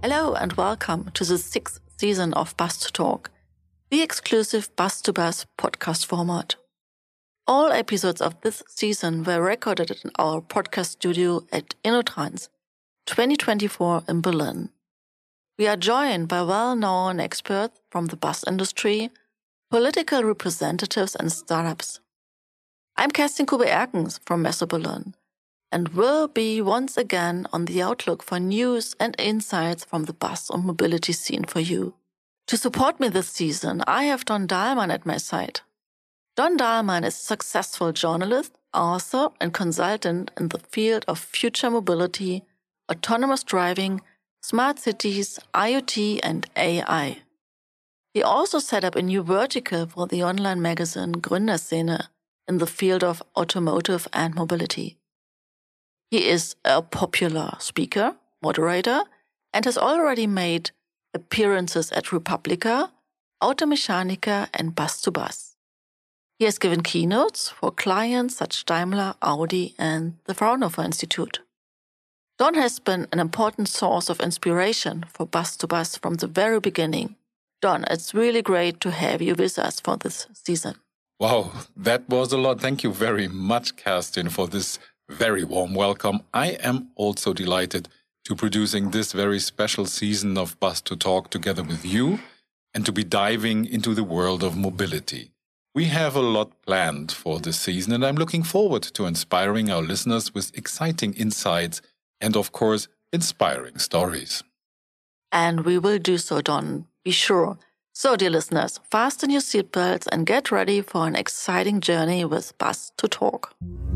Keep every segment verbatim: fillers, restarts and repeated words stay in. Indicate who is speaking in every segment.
Speaker 1: Hello and welcome to the sixth season of Bus to Talk, the exclusive Bus to Bus podcast format. All episodes of this season were recorded in our podcast studio at InnoTrans twenty twenty-four in Berlin. We are joined by well-known experts from the bus industry, political representatives and startups. I'm Kerstin Kube-Erkens from Messe Berlin and will be once again on the outlook for news and insights from the bus and mobility scene for you. To support me this season, I have Don Dahlmann at my side. Don Dahlmann is a successful journalist, author, and consultant in the field of future mobility, autonomous driving, smart cities, IoT, and A I. He also set up a new vertical for the online magazine Gründerszene in the field of automotive and mobility. He is a popular speaker, moderator, and has already made appearances at Republica, Automechanika, and Bus to Bus. He has given keynotes for clients such as Daimler, Audi, and the Fraunhofer Institute. Don has been an important source of inspiration for Bus to Bus from the very beginning. Don, it's really great to have you with us for this season.
Speaker 2: Wow, that was a lot. Thank you very much, Kerstin, for this very warm welcome. I am also delighted to producing this very special season of Bus to Talk together with you and to be diving into the world of mobility. We have a lot planned for this season, and I'm looking forward to inspiring our listeners with exciting insights and, of course, inspiring stories.
Speaker 1: And we will do so, Don, be sure. So, dear listeners, fasten your seatbelts and get ready for an exciting journey with Bus to Talk.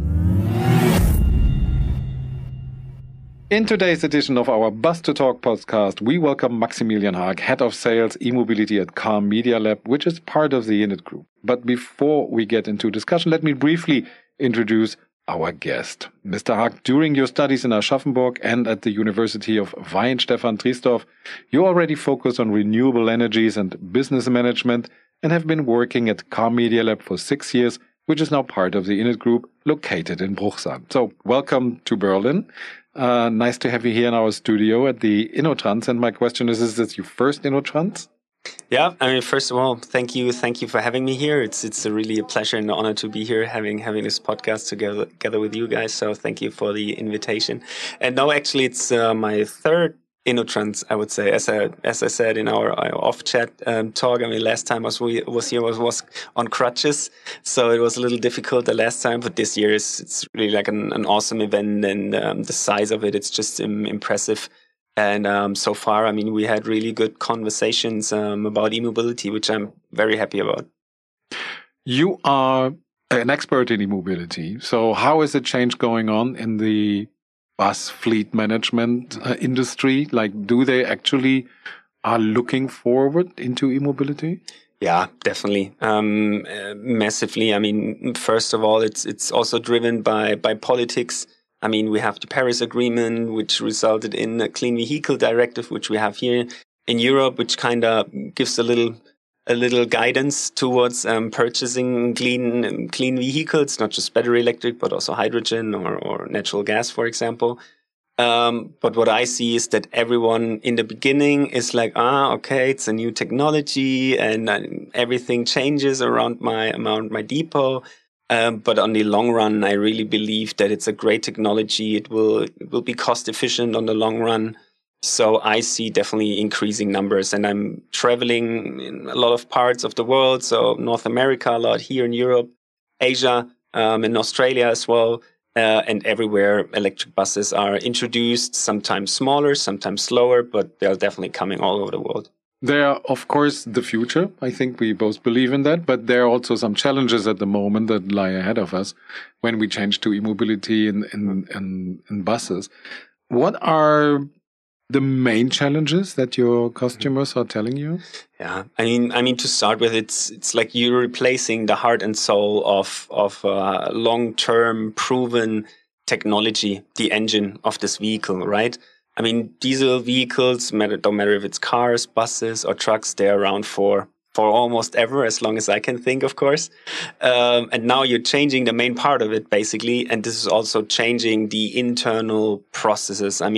Speaker 3: In today's edition of our Bus to Talk podcast, we welcome Maximilian Haag, Head of Sales E-Mobility at Car Media Lab, which is part of the INNIT Group. But before we get into discussion, let me briefly introduce our guest. Mister Haag, during your studies in Aschaffenburg and at the University of Weihenstephan-Triesdorf, you already focused on renewable energies and business management and have been working at Car Media Lab for six years, which is now part of the INNIT Group located in Bruchsal. So, welcome to Berlin. Uh, nice to have you here in our studio at the InnoTrans. And my question is, is this your first InnoTrans?
Speaker 4: Yeah, I mean, first of all, thank you, thank you for having me here. It's it's a really a pleasure and an honor to be here, having having this podcast together together with you guys. So thank you for the invitation. And no, actually, it's uh, my third InnoTrans, I would say. As I as I said in our, our off chat um, talk, I mean, last time I was we was here was was on crutches, so it was a little difficult the last time. But this year is it's really like an, an awesome event, and um, the size of it, it's just um, impressive. And um, so far, I mean, we had really good conversations um, about e-mobility, which I'm very happy about.
Speaker 3: You are an expert in e-mobility. So how is the change going on in the bus fleet management uh, industry? Like, do they actually are looking forward into e-mobility?
Speaker 4: Yeah, definitely. Um, uh, massively. I mean, first of all, it's it's also driven by by politics. I mean, we have the Paris Agreement, which resulted in a Clean Vehicle Directive, which we have here in Europe, which kind of gives a little a little guidance towards um, purchasing clean clean vehicles, not just battery electric, but also hydrogen or, or natural gas, for example. Um, but what I see is that everyone in the beginning is like, ah, okay, it's a new technology, and uh, everything changes around my around my depot. Um, but on the long run, I really believe that it's a great technology. It will it will be cost efficient on the long run. So I see definitely increasing numbers, and I'm traveling in a lot of parts of the world. So North America a lot, here in Europe, Asia, um, in Australia as well. Uh, and everywhere electric buses are introduced, sometimes smaller, sometimes slower, but they're definitely coming all over the world.
Speaker 3: They are, of course, the future. I think we both believe in that. But there are also some challenges at the moment that lie ahead of us when we change to e-mobility in, in, in, in buses. What are the main challenges that your customers are telling you?
Speaker 4: Yeah, I mean, I mean to start with, it's it's like you're replacing the heart and soul of of uh, long-term proven technology, the engine of this vehicle, right? I mean, diesel vehicles, matter, don't matter if it's cars, buses, or trucks, they're around for for almost ever, as long as I can think, of course. Um, and now you're changing the main part of it, basically, and this is also changing the internal processes. I mean,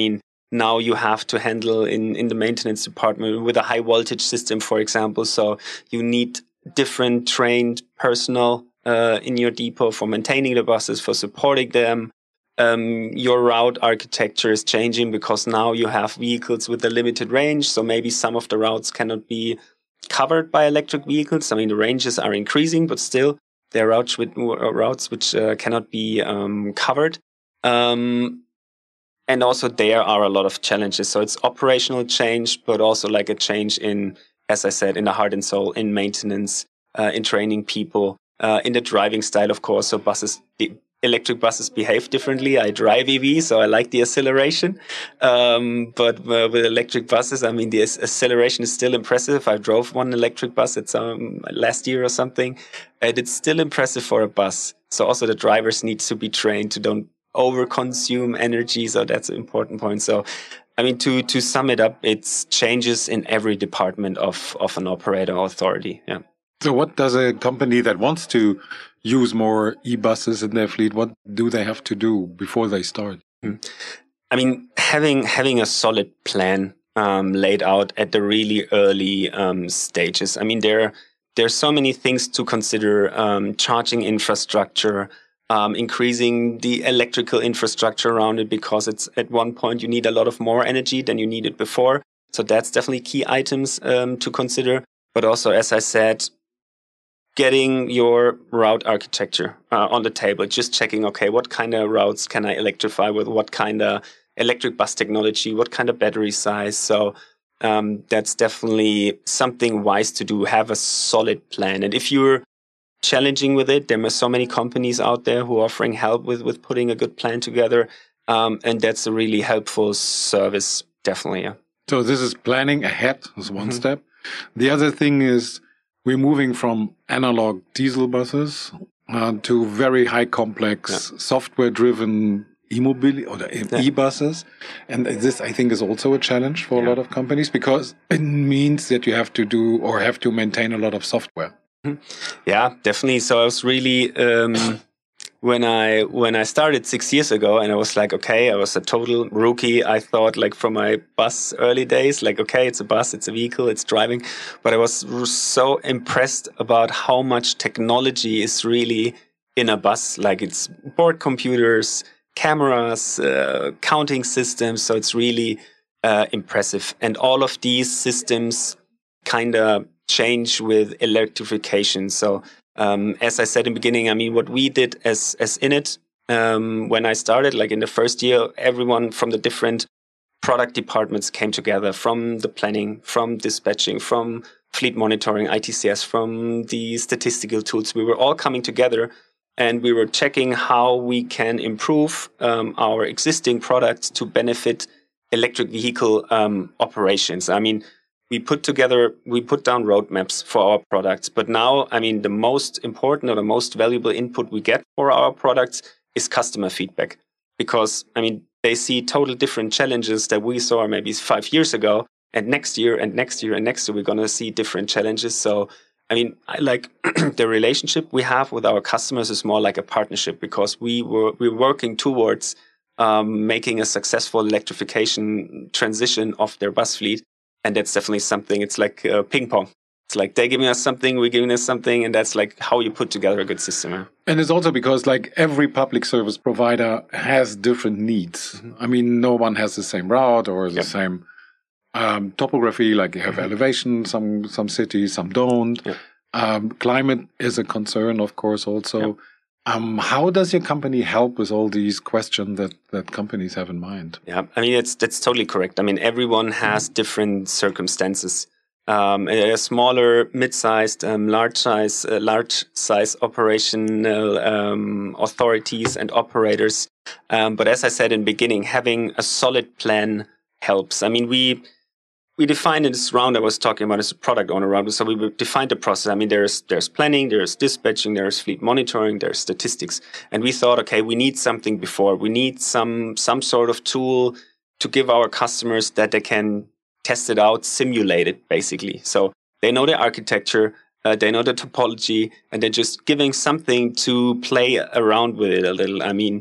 Speaker 4: now you have to handle in, in the maintenance department with a high voltage system, for example. So you need different trained personnel uh, in your depot for maintaining the buses, for supporting them. Um, your route architecture is changing because now you have vehicles with a limited range. So maybe some of the routes cannot be covered by electric vehicles. I mean, the ranges are increasing, but still there are routes, with, routes which uh, cannot be um, covered. Um, and also there are a lot of challenges. So it's operational change, but also like a change in, as I said, in the heart and soul, in maintenance, uh, in training people, uh, in the driving style, of course. So buses, the electric buses behave differently. I drive E V, so I like the acceleration. Um, but uh, with electric buses, I mean, the acceleration is still impressive. I drove one electric bus. It's um, last year or something, and it's still impressive for a bus. So also the drivers need to be trained to don't over-consume energy. So that's an important point. So, I mean, to to sum it up, it's changes in every department of of an operator authority. Yeah.
Speaker 3: So what does a company that wants to use more e-buses in their fleet, what do they have to do before they start?
Speaker 4: I mean, having having a solid plan um, laid out at the really early um, stages. I mean, there there's so many things to consider: um, charging infrastructure, um, increasing the electrical infrastructure around it, because it's at one point you need a lot of more energy than you needed before. So that's definitely key items um, to consider. But also, as I said, getting your route architecture uh, on the table, just checking, okay, what kind of routes can I electrify with, what kind of electric bus technology, what kind of battery size. So um, that's definitely something wise to do, have a solid plan. And if you're challenging with it, there are so many companies out there who are offering help with, with putting a good plan together. Um, and that's a really helpful service, definitely. Yeah.
Speaker 3: So this is planning ahead, is one
Speaker 4: Mm-hmm.
Speaker 3: step. The other thing is, we're moving from analog diesel buses uh, to very high complex
Speaker 4: Yeah.
Speaker 3: software-driven e-mobility or the
Speaker 4: Yeah.
Speaker 3: e-buses. And this, I think, is also a challenge for
Speaker 4: Yeah.
Speaker 3: a lot of companies, because it means that you have to do or have to maintain a lot of software.
Speaker 4: Yeah, definitely. So I was really um, when I when I started six years ago, and I was like, okay, I was a total rookie. I thought, like, from my bus early days, like, okay, it's a bus, it's a vehicle, it's driving. But I was so impressed about how much technology is really in a bus. Like, it's board computers, cameras, uh, counting systems. So it's really uh, impressive. And all of these systems kind of change with electrification. So um, as I said in the beginning, I mean, what we did as as Init, um, when I started, like in the first year, everyone from the different product departments came together, from the planning, from dispatching, from fleet monitoring, I T C S, from the statistical tools. We were all coming together, and we were checking how we can improve um, our existing products to benefit electric vehicle um, operations. I mean, we put together, we put down roadmaps for our products. But now, I mean, the most important or the most valuable input we get for our products is customer feedback. Because, I mean, they see total different challenges that we saw maybe five years ago. And next year and next year and next year, we're going to see different challenges. So, I mean, I like the relationship we have with our customers is more like a partnership, because we were, we're working towards um, making a successful electrification transition of their bus fleet. And that's definitely something, it's like uh, ping pong. It's like they're giving us something, we're giving us something, and that's like how you put together a good system. Right?
Speaker 3: And it's also because, like, every public service provider has different needs. Mm-hmm. I mean, no one has the same route or the yep. same um, topography. Like, you have mm-hmm. elevation, some some cities, some don't. Yep. Um, climate is a concern, of course, also. Yep. Um, how does your company help with all these questions that, that companies have in mind?
Speaker 4: Yeah, I mean, it's, that's totally correct. I mean, everyone has mm-hmm. different circumstances. Um, a smaller, mid-sized, um, large-size, uh, large-size operational um, authorities and operators. Um, but as I said in the beginning, having a solid plan helps. I mean, we... We defined in this round I was talking about as a product owner round. So we defined the process. I mean, there's there's planning, there's dispatching, there's fleet monitoring, there's statistics. And we thought, okay, we need something before. We need some some sort of tool to give our customers that they can test it out, simulate it, basically. So they know the architecture, uh, they know the topology, and they're just giving something to play around with it a little. I mean,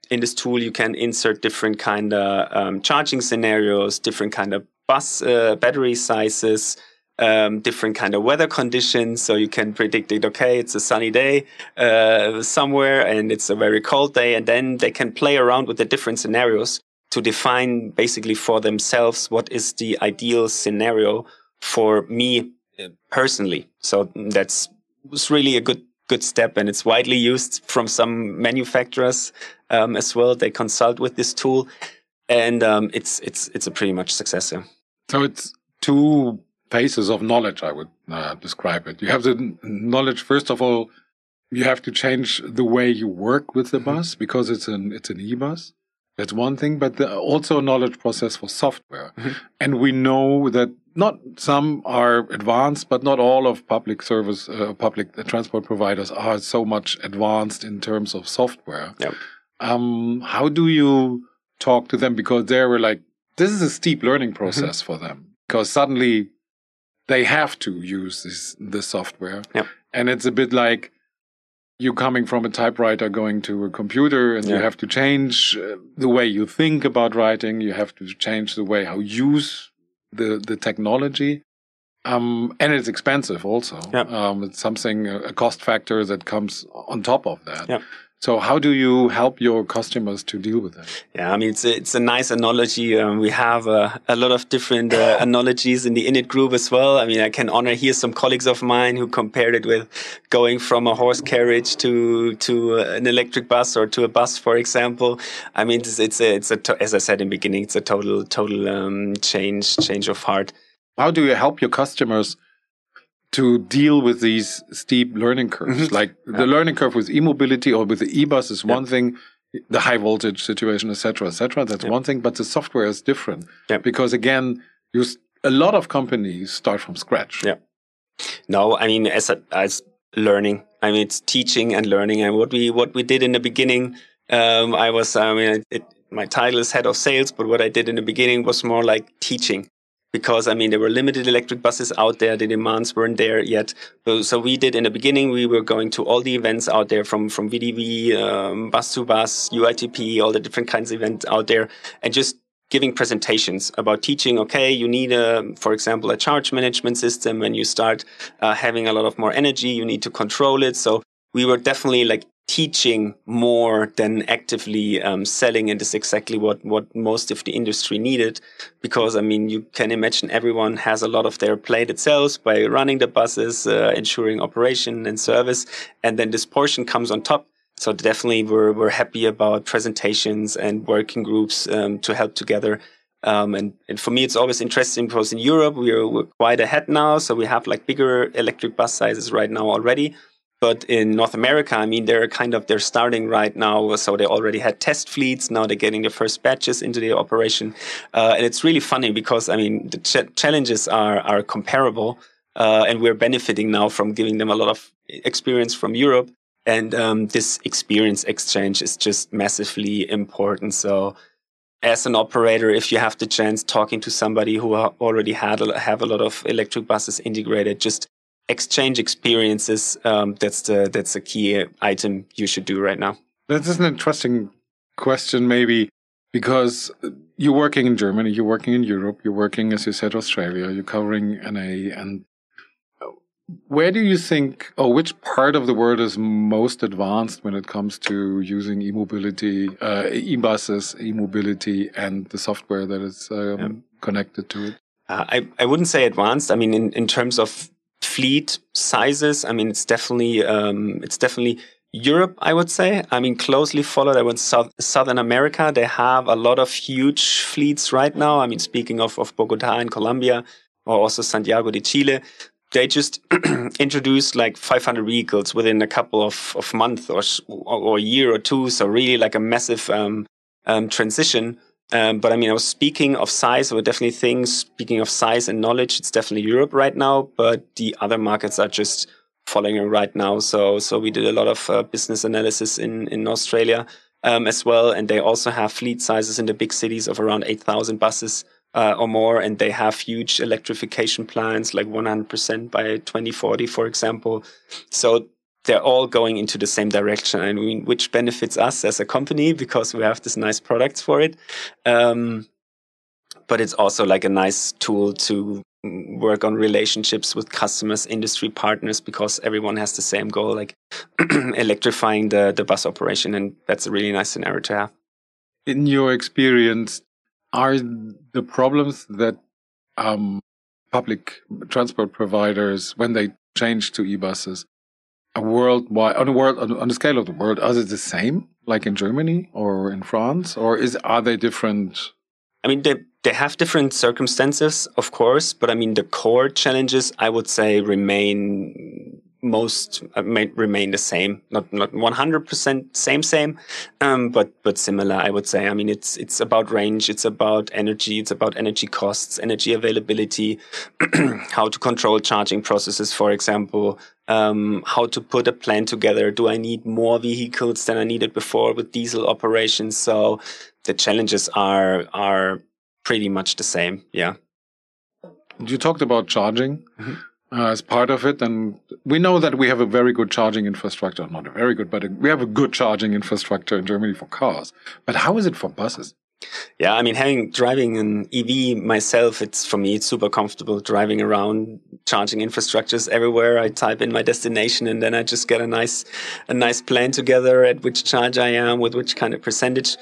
Speaker 4: in this tool, you can insert different kind of um, charging scenarios, different kind of bus uh, battery sizes, um, different kind of weather conditions. So you can predict it, okay, it's a sunny day uh, somewhere and it's a very cold day. And then they can play around with the different scenarios to define basically for themselves what is the ideal scenario for me personally. So that's was really a good good step, and it's widely used from some manufacturers um, as well. They consult with this tool, and um, it's it's it's a pretty much success. Yeah.
Speaker 3: So it's two phases of knowledge, I would uh, describe it. You have the knowledge, first of all, you have to change the way you work with the bus because it's an it's an e-bus. That's one thing, but the, also a knowledge process for software. Mm-hmm. And we know that not some are advanced, but not all of public service, uh, public transport providers are so much advanced in terms of software.
Speaker 4: Yep.
Speaker 3: Um, how do you talk to them? Because they were like, this is a steep learning process mm-hmm. for them, because suddenly they have to use this, this software.
Speaker 4: Yep.
Speaker 3: And it's a bit like you coming from a typewriter going to a computer, and yeah. you have to change uh, the way you think about writing. You have to change the way how you use the, the technology. Um, and it's expensive also.
Speaker 4: Yep.
Speaker 3: Um, it's something, a cost factor that comes on top of that.
Speaker 4: Yep.
Speaker 3: So how do you help your customers to deal with that?
Speaker 4: Yeah, I mean, it's a, it's a nice analogy. Um, we have uh, a lot of different uh, analogies in the Init group as well. I mean, I can honor here some colleagues of mine who compared it with going from a horse carriage to to an electric bus or to a bus, for example. I mean, it's, it's a, it's a to- as I said in the beginning, it's a total total um, change change of heart.
Speaker 3: How do you help your customers to deal with these steep learning curves? Mm-hmm. Like yeah. the learning curve with e-mobility or with the e-bus is one yeah. thing, the high voltage situation, et cetera, et cetera. That's yeah. one thing, but the software is different
Speaker 4: yeah.
Speaker 3: because again, you a lot of companies start from scratch.
Speaker 4: Yeah. No, I mean, as a, as learning, I mean, it's teaching and learning. And what we what we did in the beginning, um, I was, I mean, it, my title is head of sales, but what I did in the beginning was more like teaching. Because, I mean, there were limited electric buses out there. The demands weren't there yet. So we did in the beginning, we were going to all the events out there from, from V D V, um, Bus to Bus, U I T P, all the different kinds of events out there, and just giving presentations about teaching, okay, you need, a, for example, a charge management system. When you start uh, having a lot of more energy, you need to control it. So we were definitely like teaching more than actively um, selling, and is exactly what, what most of the industry needed. Because, I mean, you can imagine everyone has a lot of their plate itself by running the buses, uh, ensuring operation and service, and then this portion comes on top. So definitely we're, we're happy about presentations and working groups um, to help together. Um, and, and for me, it's always interesting because in Europe, we're, we're quite ahead now. So we have like bigger electric bus sizes right now already. But in North America, I mean, they're kind of, they're starting right now. So they already had test fleets. Now they're getting the first batches into the operation. Uh, and it's really funny because, I mean, the ch- challenges are, are comparable. Uh, and we're benefiting now from giving them a lot of experience from Europe. And um, this experience exchange is just massively important. So as an operator, if you have the chance talking to somebody who already had have a lot of electric buses integrated, just exchange experiences. Um, that's the that's a key item you should do right now.
Speaker 3: This is an interesting question, maybe, because you're working in Germany, you're working in Europe, you're working, as you said, Australia, you're covering N A. And where do you think, or which part of the world is most advanced when it comes to using e-mobility, uh, e-buses, e-mobility, and the software that is um, yeah. connected to it?
Speaker 4: Uh, I I wouldn't say advanced. I mean, in, in terms of fleet sizes, I mean, it's definitely um, it's definitely Europe, I would say. I mean, closely followed. I went South, Southern America. They have a lot of huge fleets right now. I mean, speaking of, of Bogota in Colombia, or also Santiago de Chile, they just introduced like five hundred vehicles within a couple of, of months or, or a year or two. So really like a massive um, um, transition. Um, but I mean, I was speaking of size, or definitely things, speaking of size and knowledge, it's definitely Europe right now, but the other markets are just following right now. So, so we did a lot of uh, business analysis in, in Australia um, as well. And they also have fleet sizes in the big cities of around eight thousand buses uh, or more. And they have huge electrification plans, like one hundred percent by twenty forty, for example. So they're all going into the same direction. I mean, which benefits us as a company because we have this nice products for it. Um, but it's also like a nice tool to work on relationships with customers, industry partners, because everyone has the same goal, like electrifying the, the bus operation. And that's a really nice scenario to have.
Speaker 3: In your experience, are the problems that um, public transport providers, when they change to e-buses, a worldwide, on a world, on, on the scale of the world, are they the same, like in Germany or in France, or is are they different?
Speaker 4: I mean, they they have different circumstances, of course, but I mean, the core challenges, I would say, remain most uh, may remain the same. Not not one hundred percent same same, um, but but similar. I would say. I mean, it's it's about range, it's about energy, it's about energy costs, energy availability, how to control charging processes, for example. Um, how to put a plan together. Do I need more vehicles than I needed before with diesel operations? So the challenges are are pretty much the same. Yeah.
Speaker 3: You talked about charging
Speaker 4: Mm-hmm.
Speaker 3: uh, as part of it, and we know that we have a very good charging infrastructure. Not a very good, but a, we have a good charging infrastructure in Germany for cars. But how is it for buses?
Speaker 4: Yeah, I mean, having driving an E V myself, it's for me, it's super comfortable driving around, charging infrastructures everywhere. I type in my destination and then I just get a nice, a nice plan together at which charge I am with which kind of percentage.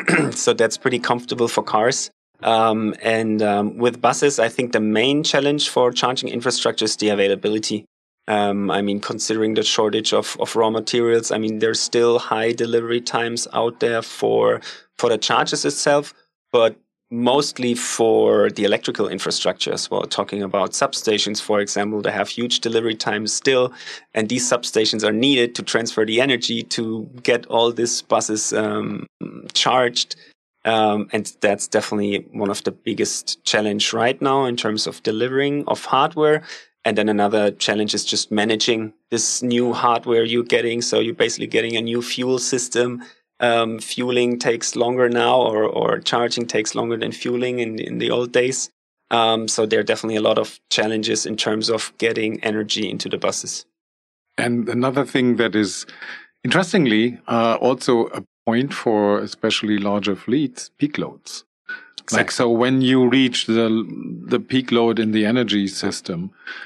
Speaker 4: So that's pretty comfortable for cars. Um, and um, with buses, I think the main challenge for charging infrastructure is the availability. Um, I mean, considering the shortage of, of raw materials, I mean, there's still high delivery times out there for for the chargers itself, but mostly for the electrical infrastructure as well. Talking about substations, for example, they have huge delivery times still, and these substations are needed to transfer the energy to get all these buses um, charged. Um, and that's definitely one of the biggest challenge right now in terms of delivering of hardware. And then another challenge is just managing this new hardware you're getting. So you're basically getting a new fuel system. Um, fueling takes longer now, or, or charging takes longer than fueling in, in the old days. Um, so there are definitely a lot of challenges in terms of getting energy into the buses.
Speaker 3: And another thing that is, interestingly, uh, also a point for especially larger fleets, peak loads. Exactly. Like, so when you reach the the peak load in the energy system,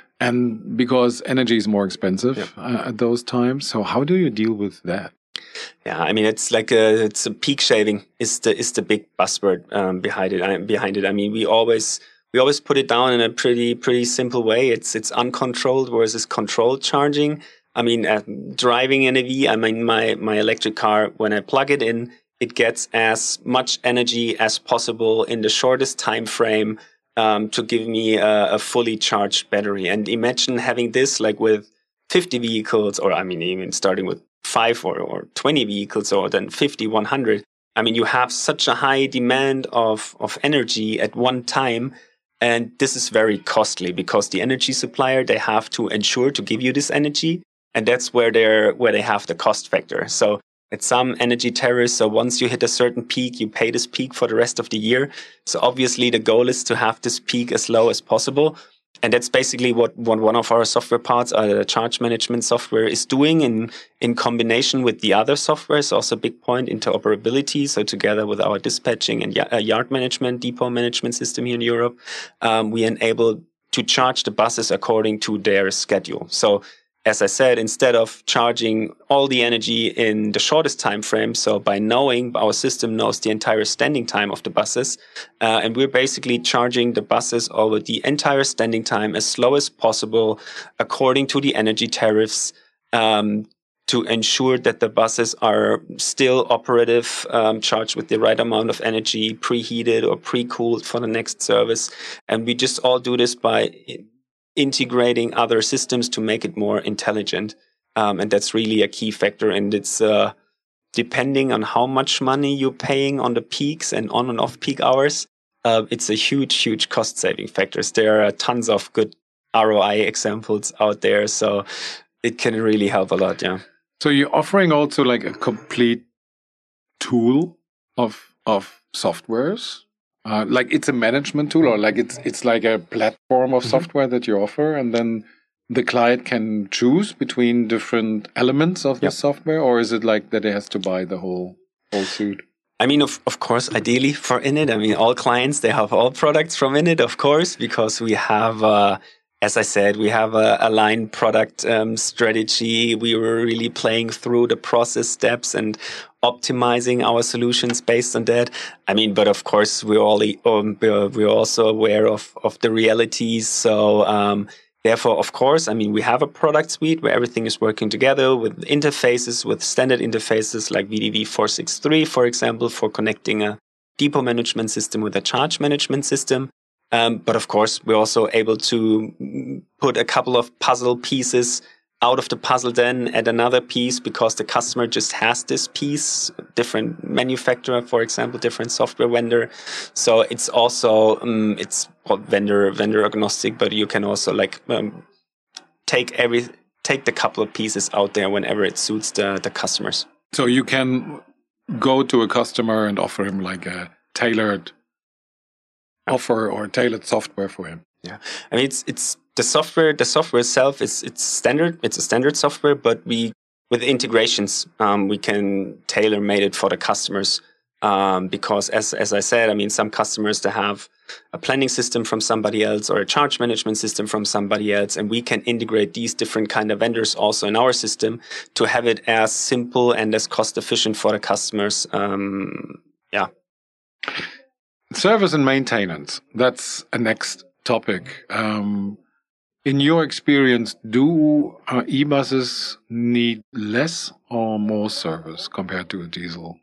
Speaker 3: and because energy is more expensive yep. uh, at those times, so how do you deal with that?
Speaker 4: Yeah, I mean, it's like a, it's a peak shaving is the is the big buzzword um, behind it. I, behind it, I mean, we always we always put it down in a pretty pretty simple way. It's it's uncontrolled versus controlled charging. I mean, uh, driving an E V. I mean, my my electric car, when I plug it in, it gets as much energy as possible in the shortest time frame um, to give me a, a fully charged battery. And imagine having this like with fifty vehicles, or I mean, even starting with five or, or twenty vehicles, or then fifty, one hundred. I mean, you have such a high demand of, of energy at one time. And this is very costly because the energy supplier, they have to ensure to give you this energy. And that's where they're, where they have the cost factor. So at some energy tariffs, so once you hit a certain peak, you pay this peak for the rest of the year. So obviously the goal is to have this peak as low as possible. And that's basically what, what one of our software parts, uh, the charge management software, is doing in, in combination with the other software. Is also a big point, interoperability. So together with our dispatching and y- uh, yard management, depot management system here in Europe, um, we enable to charge the buses according to their schedule. So as I said, instead of charging all the energy in the shortest time frame, so by knowing, our system knows the entire standing time of the buses, uh, and we're basically charging the buses over the entire standing time as slow as possible, according to the energy tariffs, um, to ensure that the buses are still operative, um, charged with the right amount of energy, preheated or pre-cooled for the next service. And we just all do this by integrating other systems to make it more intelligent. Um, and that's really a key factor. And it's uh, depending on how much money you're paying on the peaks and on and off peak hours, uh, it's a huge, huge cost saving factors. There are tons of good R O I examples out there. So it can really help a lot. Yeah.
Speaker 3: So you're offering also like a complete tool of, of softwares? Uh, like it's a management tool, or like it's it's like a platform of mm-hmm. software that you offer, and then the client can choose between different elements of the
Speaker 4: Yep.
Speaker 3: software, or is it like that he has to buy the whole whole suite?
Speaker 4: I mean, of, of course, ideally for Init, I mean, all clients, they have all products from Init, of course, because we have, uh, as I said, we have a aligned product um, strategy. We were really playing through the process steps and optimizing our solutions based on that. I mean, but of course, we're all um, we're also aware of of the realities. So um, therefore, of course, I mean, we have a product suite where everything is working together with interfaces, with standard interfaces like V D V four sixty-three, for example, for connecting a depot management system with a charge management system. Um, but of course, we're also able to put a couple of puzzle pieces out of the puzzle then at another piece because the customer just has this piece, different manufacturer, for example, different software vendor. So it's also, um, it's well, vendor vendor agnostic, but you can also like um, take every take the couple of pieces out there whenever it suits the, the customers.
Speaker 3: So you can go to a customer and offer him like a tailored offer or tailored software for him.
Speaker 4: Yeah, I mean it's it's the software. The software itself is it's standard. It's a standard software, but we with integrations um, we can tailor made it for the customers um, because as as I said, I mean some customers they have a planning system from somebody else or a charge management system from somebody else, and we can integrate these different kind of vendors also in our system to have it as simple and as cost efficient for the customers. Um, yeah.
Speaker 3: Service and maintenance, that's a next topic. Um, in your experience, do uh, e-buses need less or more service compared to a diesel?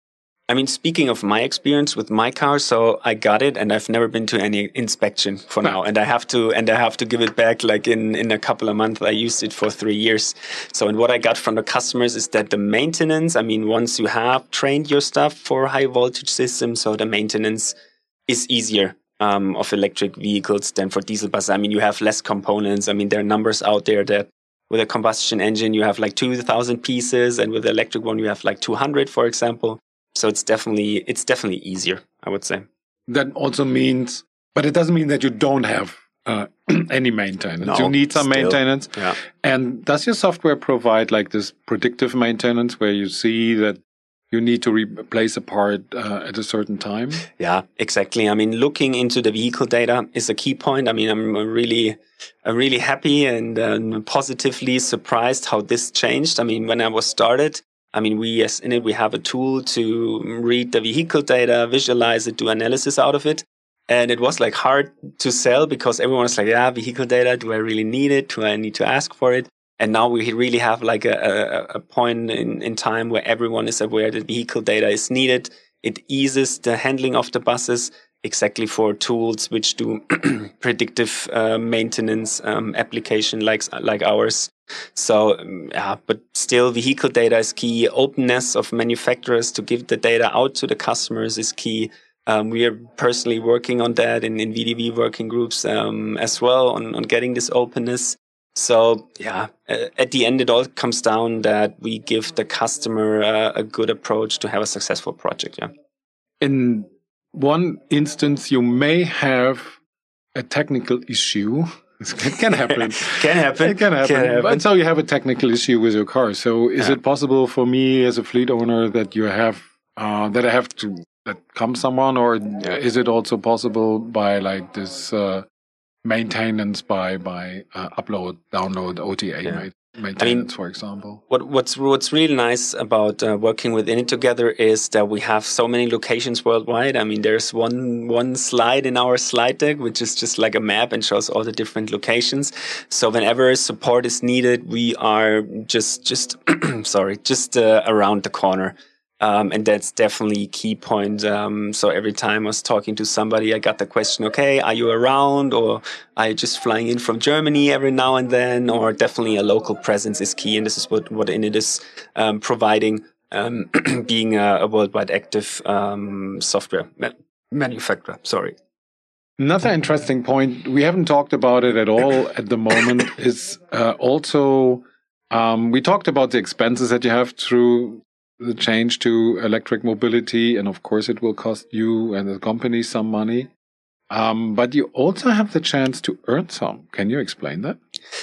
Speaker 4: I mean, speaking of my experience with my car, so I got it and I've never been to any inspection for now. And I have to, and I have to give it back like in, in a couple of months. I used it for three years. So, and what I got from the customers is that the maintenance, I mean, once you have trained your stuff for high voltage systems, so the maintenance is easier um, of electric vehicles than for diesel buses. I mean, you have less components. I mean, there are numbers out there that with a combustion engine, you have like two thousand pieces. And with the electric one, you have like two hundred, for example. So it's definitely it's definitely easier, I would say.
Speaker 3: That also means, but it doesn't mean that you don't have uh, any maintenance.
Speaker 4: No,
Speaker 3: you need some
Speaker 4: still.
Speaker 3: maintenance.
Speaker 4: Yeah.
Speaker 3: And does your software provide like this predictive maintenance where you see that you need to replace a part uh, at a certain time?
Speaker 4: Yeah, exactly. I mean, looking into the vehicle data is a key point. I mean, I'm really, I'm really happy and uh, positively surprised how this changed. I mean, when I was started, I mean, we as Init, we have a tool to read the vehicle data, visualize it, do analysis out of it. And it was like hard to sell because everyone was like, yeah, vehicle data, do I really need it? Do I need to ask for it? And now we really have like a, a, a point in, in time where everyone is aware that vehicle data is needed. It eases the handling of the buses exactly for tools which do predictive uh, maintenance um, application like, like ours. So, yeah, but still vehicle data is key. Openness of manufacturers to give the data out to the customers is key. Um, we are personally working on that in, in V D V working groups um, as well on, on getting this openness. So, yeah, uh, at the end, it all comes down that we give the customer uh, a good approach to have a successful project. Yeah.
Speaker 3: In one instance, you may have a technical issue. It can happen.
Speaker 4: can happen.
Speaker 3: It can happen.
Speaker 4: Can happen.
Speaker 3: But so you have a technical issue with your car. So is
Speaker 4: Yeah.
Speaker 3: it possible for me as a fleet owner that you have uh, that I have to that come someone, or is it also possible by like this uh, maintenance by by uh, upload, download, O T A
Speaker 4: Yeah.
Speaker 3: ma- maintenance, for example?
Speaker 4: What, what's what's really nice about uh, working with Init together is that we have so many locations worldwide. I mean, there's one one slide in our slide deck which is just like a map and shows all the different locations. So whenever support is needed, we are just just sorry just uh, around the corner. Um, and that's definitely a key point. Um, so every time I was talking to somebody, I got the question, okay, are you around, or are you just flying in from Germany every now and then? Or definitely a local presence is key. And this is what, what Init is um, providing, um, being a, a worldwide active um, software ma- manufacturer. Sorry.
Speaker 3: Another interesting point, we haven't talked about it at all at the moment, is uh, also, um, we talked about the expenses that you have through the change to electric mobility, and of course it will cost you and the company some money. Um, but you also have the chance to earn some. Can you explain that?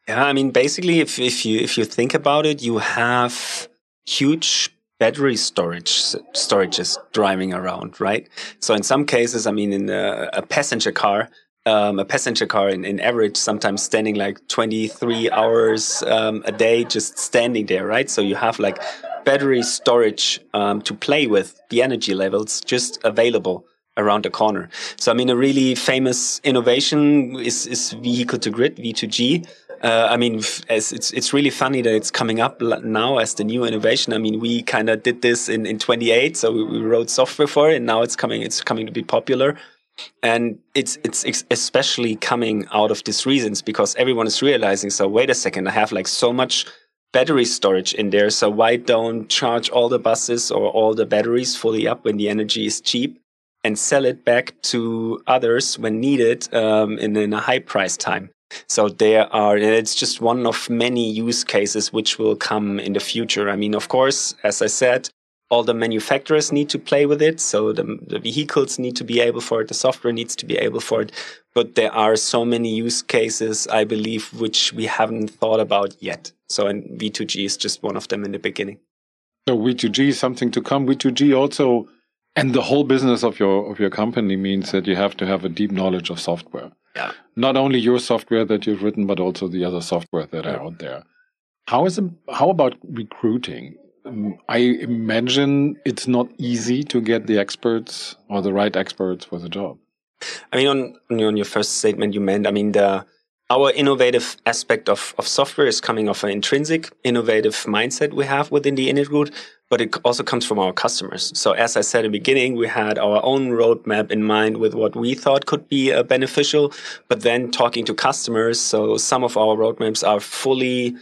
Speaker 4: Yeah, I mean, basically, if if you if you think about it, you have huge battery storage storages driving around, right? So in some cases, I mean, in a, a passenger car, um, a passenger car in, in average sometimes standing like twenty-three hours um, a day, just standing there, right? So you have like battery storage um, to play with, the energy levels just available around the corner. So I mean, a really famous innovation is, is vehicle to grid, V two G. Uh, I mean, as it's it's really funny that it's coming up now as the new innovation. I mean, we kind of did this in, in twenty-eight, so we, we wrote software for it, and now it's coming. It's coming to be popular, and it's it's especially coming out of these reasons because everyone is realizing. So wait a second, I have like so much battery storage in there. So why don't charge all the buses or all the batteries fully up when the energy is cheap, and sell it back to others when needed um, in, in a high price time? So there are, it's just one of many use cases which will come in the future. I mean, of course, as I said, all the manufacturers need to play with it. So the, the vehicles need to be able for it. The software needs to be able for it. But there are so many use cases, I believe, which we haven't thought about yet. So and V two G is just one of them in the beginning.
Speaker 3: So V two G is something to come. V two G also, and the whole business of your of your company means that you have to have a deep knowledge of software.
Speaker 4: Yeah.
Speaker 3: Not only your software that you've written, but also the other software that are out there. How is it, how about recruiting? Um, I imagine it's not easy to get the experts or the right experts for the job.
Speaker 4: I mean, on on your first statement, you meant, I mean, the our innovative aspect of, of software is coming off an intrinsic innovative mindset we have within the Init Group, but it also comes from our customers. So as I said in the beginning, we had our own roadmap in mind with what we thought could be uh, beneficial, but then talking to customers. So some of our roadmaps are fully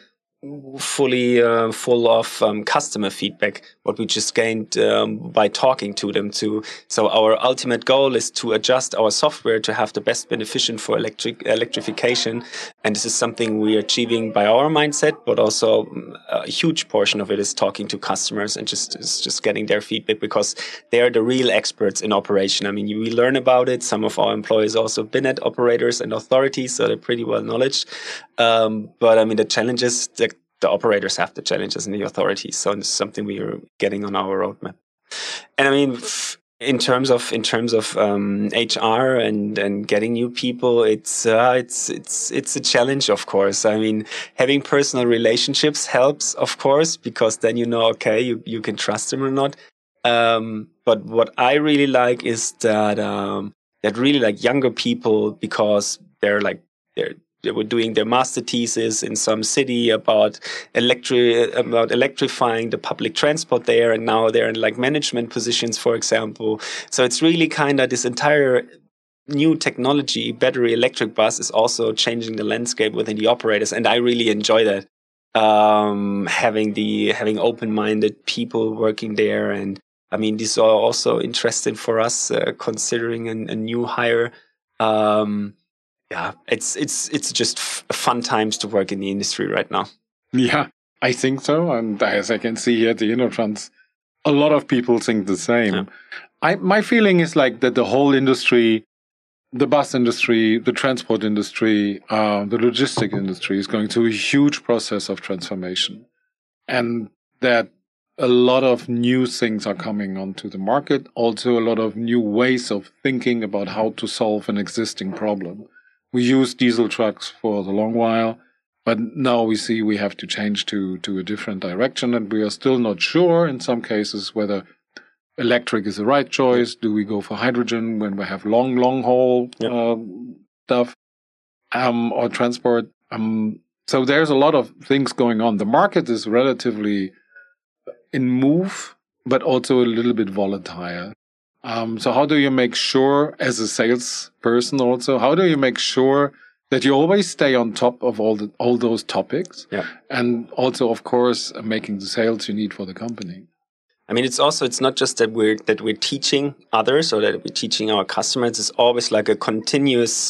Speaker 4: fully uh, full of um, customer feedback, what we just gained um, by talking to them too. So our ultimate goal is to adjust our software to have the best beneficent for electric electrification. And this is something we are achieving by our mindset, but also a huge portion of it is talking to customers and just is just getting their feedback because they are the real experts in operation. I mean, we learn about it. Some of our employees also been at operators and authorities, so they're pretty well knowledge. Um, but I mean, the challenges that the operators have the challenges and the authorities. So it's something we are getting on our roadmap. And I mean, in terms of in terms of um, H R and, and getting new people, it's uh, it's it's it's a challenge, of course. I mean, having personal relationships helps, of course, because then you know, okay, you, you can trust them or not. Um, but what I really like is that um, that really like younger people, because they're like they're they were doing their master thesis in some city about electri- about electrifying the public transport there, and now they're in like management positions, for example. So it's really kind of this entire new technology, battery electric bus, is also changing the landscape within the operators, and I really enjoy that. Um, having the having open-minded people working there, and I mean, these are also interesting for us, uh, considering a, a new hire. Um, Yeah, it's it's it's just f- fun times to work in the industry right now.
Speaker 3: Yeah, I think so. And as I can see here at the InnoTrans, a lot of people think the same.
Speaker 4: Yeah.
Speaker 3: I my feeling is like that the whole industry, the bus industry, the transport industry, uh, the logistic industry is going through a huge process of transformation. And that a lot of new things are coming onto the market. Also, a lot of new ways of thinking about how to solve an existing problem. We use diesel trucks for the long while, but now we see we have to change to, to a different direction, and we are still not sure in some cases whether electric is the right choice. Do we go for hydrogen when we have long, long haul
Speaker 4: Yep.
Speaker 3: uh, stuff um, or transport? Um, so there's a lot of things going on. The market is relatively in move, but also a little bit volatile. Um, so how do you make sure, as a salesperson also, how do you make sure that you always stay on top of all the, all those topics?
Speaker 4: Yeah.
Speaker 3: And also, of course, making the sales you need for the company.
Speaker 4: I mean, it's also, it's not just that we're, that we're teaching others or that we're teaching our customers. It's always like a continuous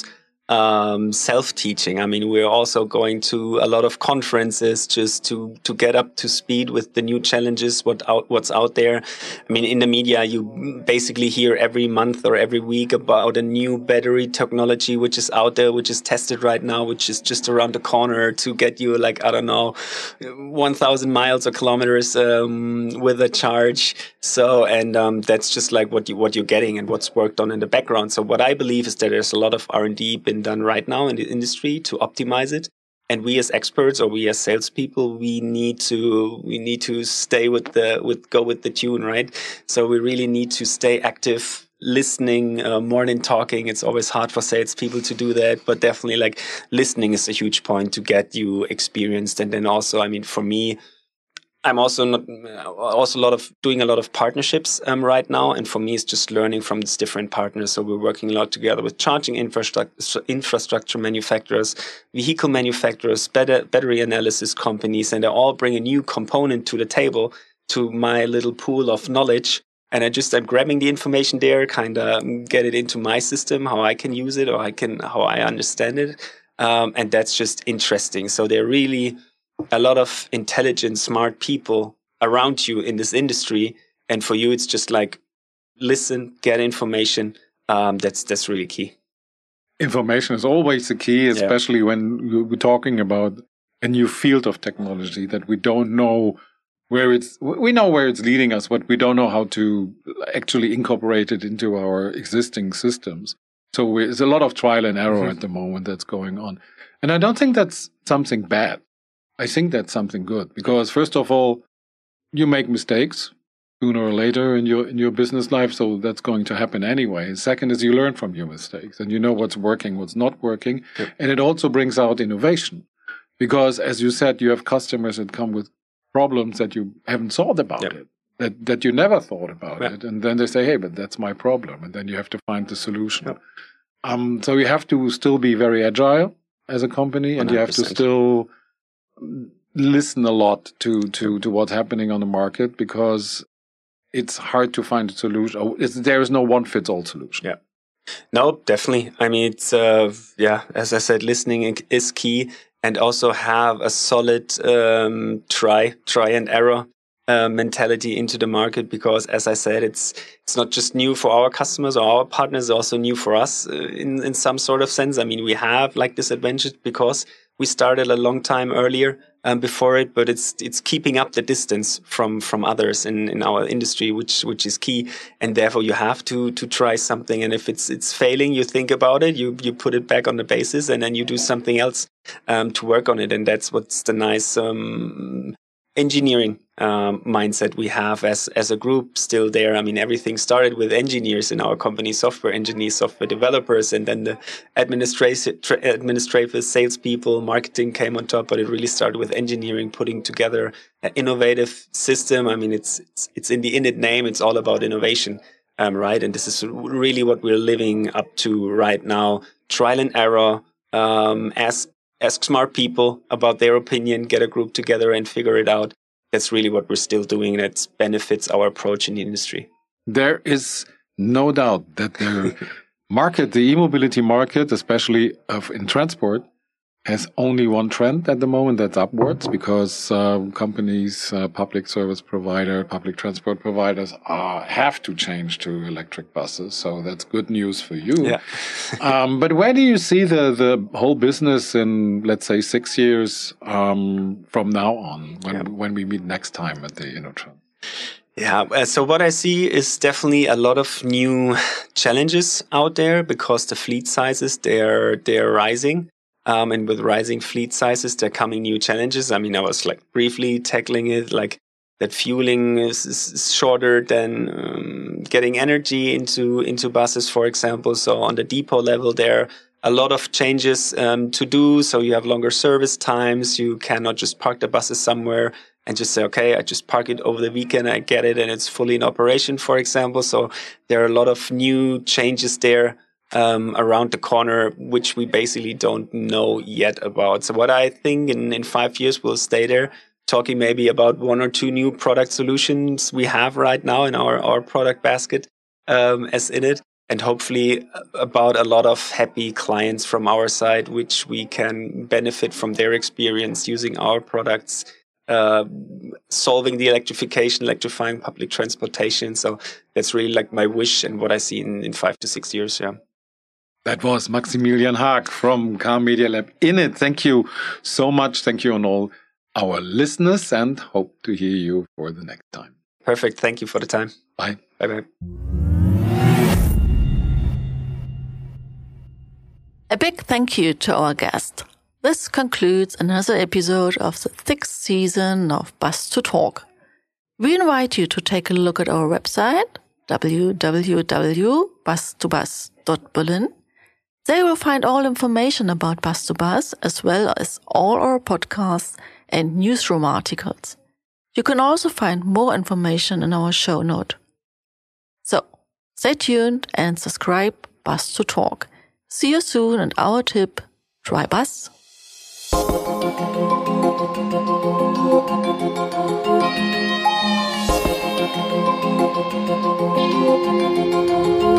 Speaker 4: um, self-teaching. I mean, we're also going to a lot of conferences just to to get up to speed with the new challenges, what out what's out there. I mean, in the media, you basically hear every month or every week about a new battery technology which is out there, which is tested right now, which is just around the corner to get you like, I don't know, one thousand miles or kilometers um, with a charge. So, and um, that's just like what you what you're getting and what's worked on in the background. So, what I believe is that there's a lot of R and D been done right now in the industry to optimize it. And we as experts, or we as salespeople, we need to we need to stay with the with go with the tune, right? So we really need to stay active, listening uh, more than talking. It's always hard for salespeople to do that, but definitely like listening is a huge point to get you experienced. And then also, I mean, for me, I'm also not also a lot of doing a lot of partnerships um, right now, and for me, it's just learning from these different partners. So we're working a lot together with charging infrastructure infrastructure manufacturers, vehicle manufacturers, better, battery analysis companies, and they all bring a new component to the table to my little pool of knowledge. And I just I'm grabbing the information there, kind of get it into my system, how I can use it, or I can how I understand it, um, and that's just interesting. So they're really a lot of intelligent, smart people around you in this industry. And for you, it's just like, listen, get information. Um, that's that's really key.
Speaker 3: Information is always the key, especially yeah. when we're talking about a new field of technology that we don't know where it's, we know where it's leading us, but we don't know how to actually incorporate it into our existing systems. So there's a lot of trial and error mm-hmm. at the moment that's going on. And I don't think that's something bad. I think that's something good because, first of all, you make mistakes sooner or later in your in your business life, so that's going to happen anyway. Second is you learn from your mistakes and you know what's working, what's not working, yep. and it also brings out innovation because, as you said, you have customers that come with problems that you haven't thought about yep. it, that that you never thought about yep. it, and then they say, "Hey, but that's my problem," and then you have to find the solution. Yep. Um, so you have to still be very agile as a company, and one hundred percent. You have to still listen a lot to, to, to what's happening on the market because it's hard to find a solution. It's, there is no one-fits-all solution.
Speaker 4: Yeah. No, definitely. I mean, it's, uh, yeah, as I said, listening is key and also have a solid um, try, try and error uh, mentality into the market because, as I said, it's it's not just new for our customers or our partners, it's also new for us uh, in, in some sort of sense. I mean, we have like this advantage because we started a long time earlier um, before it, but it's it's keeping up the distance from from others in, in our industry, which which is key. And therefore, you have to to try something. And if it's it's failing, you think about it, you you put it back on the basis, and then you do something else um, to work on it. And that's what's the nice um, engineering um, mindset we have as as a group still there. I mean, everything started with engineers in our company, software engineers, software developers, and then the administrative, administrative salespeople, marketing came on top. But it really started with engineering, putting together an innovative system. I mean, it's it's, it's in the innate name. It's all about innovation, um, right? And this is really what we're living up to right now. Trial and error. Um, ask ask smart people about their opinion. Get a group together and figure it out. That's really what we're still doing. That benefits our approach in the industry.
Speaker 3: There is no doubt that the market, the e-mobility market, especially of in transport, has only one trend at the moment, that's upwards, because uh, companies, uh, public service provider, public transport providers uh, have to change to electric buses. So that's good news for you.
Speaker 4: Yeah.
Speaker 3: um, but where do you see the, the whole business in, let's say, six years um, from now on, when, yeah. when we meet next time at the InnoTrans?
Speaker 4: Yeah, uh, so what I see is definitely a lot of new challenges out there because the fleet sizes, they're they're rising. Um, and with rising fleet sizes, there are coming new challenges. I mean, I was like briefly tackling it, like that fueling is, is shorter than um, getting energy into into buses, for example. So on the depot level, there are a lot of changes um, to do. So you have longer service times. You cannot just park the buses somewhere and just say, okay, I just park it over the weekend, I get it, and it's fully in operation, for example. So there are a lot of new changes there. Um, around the corner, which we basically don't know yet about. So what I think in, in five years we'll stay there, talking maybe about one or two new product solutions we have right now in our, our product basket um, as in it. and hopefully about a lot of happy clients from our side, which we can benefit from their experience using our products, uh, solving the electrification, electrifying public transportation. So that's really like my wish and what I see in, in five to six years. Yeah.
Speaker 3: That was Maximilian Haag from Car Media Lab in it. Thank you so much. Thank you on all our listeners, and hope to hear you for the next time.
Speaker 4: Perfect. Thank you for the time.
Speaker 3: Bye.
Speaker 4: Bye-bye.
Speaker 1: A big thank you to our guest. This concludes another episode of the sixth season of Bus to Talk. We invite you to take a look at our website, w w w dot bus to bus dot berlin. There you will find all information about Bus to Bus, as well as all our podcasts and newsroom articles. You can also find more information in our show note. So, stay tuned and subscribe Bus to Talk. See you soon, and our tip, try bus. Thank you.